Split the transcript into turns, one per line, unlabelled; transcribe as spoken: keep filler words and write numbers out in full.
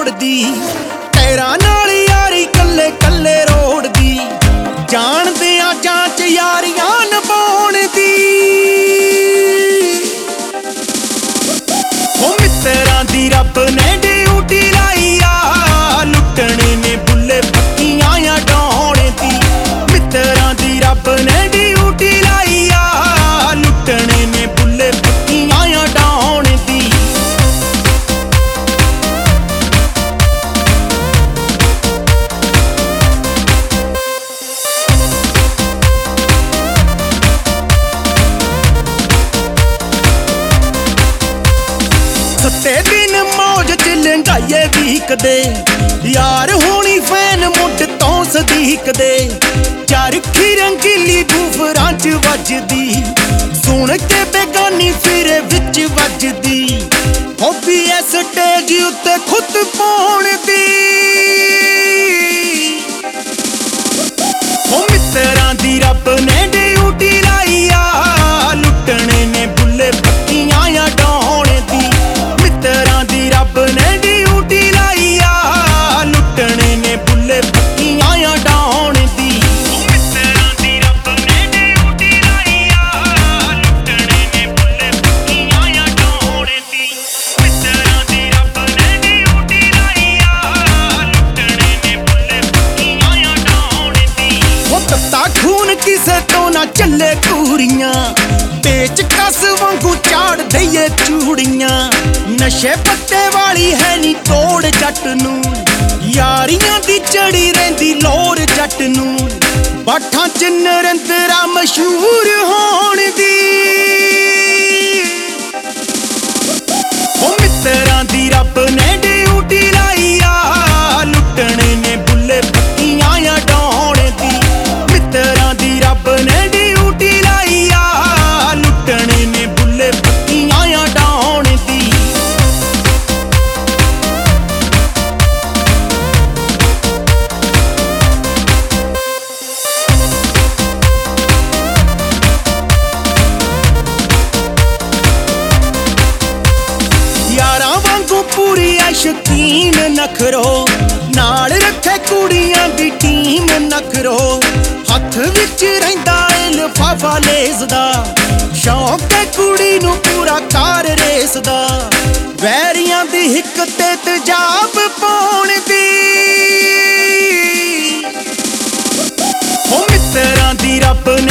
ਤੋੜਦੀ, ਟੈਰਾਂ ਨਾਲ ਯਾਰੀ ਕੱਲੇ ਕੱਲੇ ਰੋੜਦੀ, ਜਾਣਦਿਆਂ ਜਾਂਚ ਯਾਰੀਆਂ ਨਿਭਾਉਣ ਦੀ। ਹੋ ਮਿੱਤਰਾਂ ਦੀ ਰੱਬ ਨੇ ਡਿਊਟੀ ਲਾਈ ਆ, ਲੁੱਟਣੇ ਨੇ ਬੁੱਲੇ ਪੱਕੀਆਂ ਆ ਡਾਉਣ ਦੀ। ਮਿੱਤਰਾਂ ਦੀ ਰੱਬ ਨੇ ਡਿਊਟੀ ਲਾਈ ਆ, ਲੁੱਟਣੇ ਨੇ ਬੁੱਲੇ ਪੱਕੀਆਂ ਆ ਡਾਉਣ ਦੀ। ਸੱਤੇ ਦਿਨ ਮੌਜ ਚ ਲੰਘਾਈਏ ਵੀਕਦੇ, ਯਾਰ ਹੋਣੀ ਫੈਨ ਮੁੱਢ ਤੋਂ ਸਦੀਕਦੇ। ਚਰਖੀ ਰੰਗੀਲੀ ਬੂਫਰਾਂ ਚ ਵੱਜਦੀ, ਸੁਣ ਕੇ ਬੇਗਾਨੀ ਫਿਰੇ ਵਿੱਚ ਵੱਜਦੀ। ਹੌਬੀ ਐ ਸਟੇਜ ਉੱਤੇ ਖੁਦ ਪਾਉਣ ਦੀ। ਹੋ ਮਿੱਤਰਾਂ ਦੀ ਰੱਬ ਨੇ ਡਿਊਟੀ ਲਾਈ ਆ, ਲੁੱਟਣੇ ਨੇ ਬੁੱਲੇ ਪੱਕੀਆਂ ਆ ਡਾਉਣ ਦੀ। ਮਿੱਤਰਾਂ ਦੀ ਰੱਬ ਨੇ ਡਿਊਟੀ ਲਾਈ ਆ, ਲੁੱਟਣੇ ਨੇ ਬੁੱਲੇ ਪੱਕੀਆਂ ਆ ਡਾਉਣ ਦੀ। ਮਿੱਤਰਾਂ ਦੀ ਰੱਬ ਨੇ ਡਿਊਟੀ ਲਾਈ ਆ, ਲੁੱਟਣੇ ਨੇ ਬੁੱਲੇ ਪੱਕੀਆਂ ਆ ਡਾਉਣ ਦੀ। ਮਿੱਤਰਾਂ ਦੀ ਰੱਬ ਨੇ ਡਿਊਟੀ ਲਾਈ ਆ, ਲੁੱਟਣੇ ਨੇ ਬੁੱਲੇ ਪੱਕੀਆਂ ਆ ਡਾਉਣ ਦੀ। ਹੋ ਤੱਤਾ ਖੂਨ ਕਿਸੇ ਤੋਂ ਨਾ ਚੱਲੇ ਕੂੜੀਆਂ, ਪੇਚ ਕਸ ਵਾਂਗੂ ਝਾੜ ਦਈਏ ਚੂੜੀਆਂ। ਨਸ਼ੇ ਪੱਤੇ ਵਾਲੀ ਹੈ ਨੀ ਤੋੜ ਜੱਟ ਨੂੰ, ਯਾਰੀਆਂ ਦੀ ਚੜੀ ਰਹਿੰਦੀ ਲੋੜ ਜੱਟ ਨੂੰ। ਬਾਠਾਂ ਚ ਨਰਿੰਦਰਾ ਮਸ਼ਹੂਰ ਹੋਣ ਦੀ। ਹੋ ਮਿੱਤਰਾਂ ਦੀ ਰੱਬ ਨੇ ਡਿਊਟੀ ਲਾਈ ਆ, ਲੁੱਟਣੇ ਨੇ ਬੁੱਲੇ ਪੱਕੀਆਂ ਆ ਡਾਉਣ ਦੀ। ਮਿੱਤਰਾਂ ਦੀ ਰੱਬ ਨੇ ਡਿਊਟੀ ਲਾਈ ਆ, ਲੁੱਟਣੇ ਨੇ ਬੁੱਲੇ ਪੱਕੀਆਂ ਆ ਡਾਉਣ ਦੀ। ਯਾਰਾਂ ਵਾਂਗੂ ਪੂਰੀ ਐ ਸ਼ਕੀਨ ਨਖਰੋ, ਨਾਲ ਰੱਖੇ ਕੁੜੀਆਂ ਦੀ ਟੀਮ ਨਖਰੋ। ਹੱਥ ਵਿੱਚ ਰਹਿੰਦਾ ਏ ਲਿਫਾਫਾ ਲੇਸ ਦਾ, ਸ਼ੌਂਕ ਏ ਕੁੜੀ ਨੂੰ ਪੂਰਾ ਕਾਰ ਰੇਸ ਦਾ। ਵੈਰੀਆਂ ਦੀ ਹਿੱਕ ਤੇ ਤੇਜ਼ਾਬ ਪਾਉਣ ਦੀ। ਹੋ ਮਿੱਤਰਾਂ ਦੀ ਰੱਬ ਨੇ